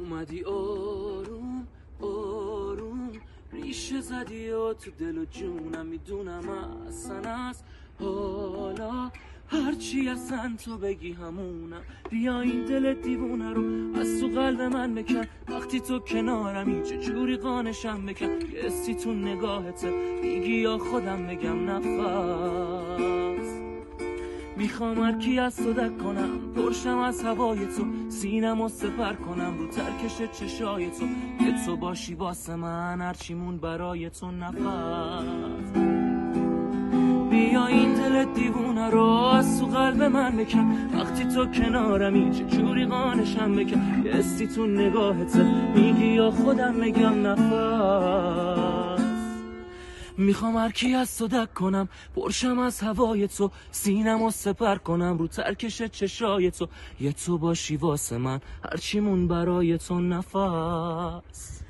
اومدی آروم آروم ریشه زدی و تو دل و جونم، میدونم اصلا از حالا هرچی اصلا تو بگی همونم. بیا این دل دیوونه رو از تو قلب من بکن، وقتی تو کنارمی چجوری قانشم بکن. یه استی تو نگاهته میگی یا خودم بگم نفس. میخوام هرکی از تو دک کنم، پرشم از هوای تو، سینم و سپر کنم رو ترکش چشای تو. یه تو باشی واسه من هرچیمون برای تو نفس. بیا این دل دیوونه رو از تو قلب من بکن، وقتی تو کنارمی چجوری قانشم بکن. یه استی تو نگاهته میگی یا خودم بگم نفس. میخوام هرکی از تو دک کنم، پرشم از هوای تو، سینم و سپر کنم رو ترکش چشای تو. یه تو باشی واسه من هرچیمون برای تو نفس.